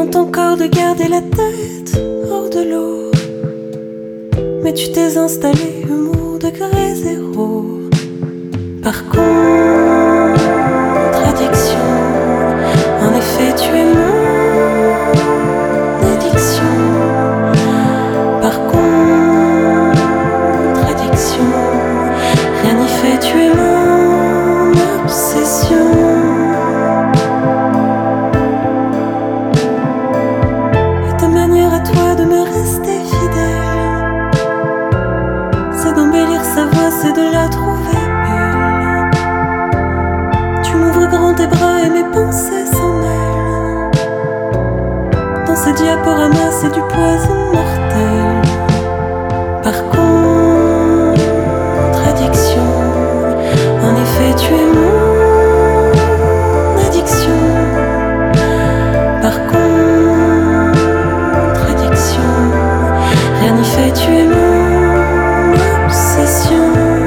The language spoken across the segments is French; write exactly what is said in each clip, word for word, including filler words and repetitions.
tente encore de garder la tête hors de l'eau, mais tu t'es installé humour degré zéro. Par contradiction, en effet tu es mon addiction. Par contradiction, rien n'y fait, tu es mon obsession. Et ta manière à toi de me rester fidèle, c'est d'embellir sa voix, c'est de la trouver belle. Tu m'ouvres grand tes bras et mes pensées s'en mêlent. Dans ce diaporama, c'est du poison mortel. Par contradiction, en effet tu es mon addiction. Par contradiction, rien n'y fait, tu es mon obsession.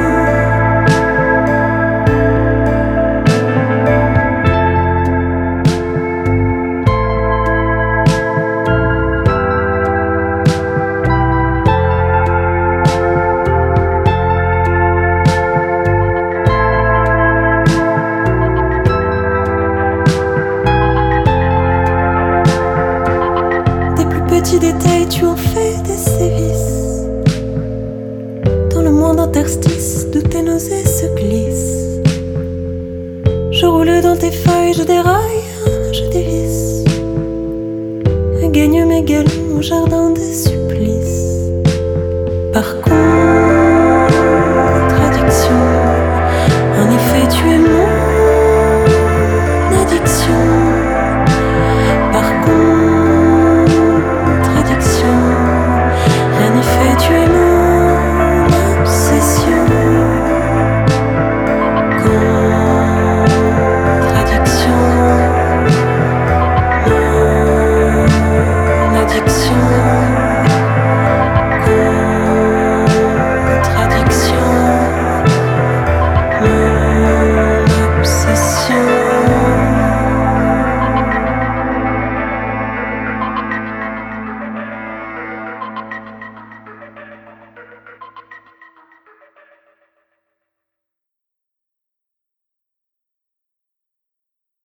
Petits détails, tu en fais des sévices. Dans le moindre interstice, d'où tes nausées se glissent. Je roule dans tes feuilles, je déraille, je dévisse. Et gagne mes galons au jardin des supplices.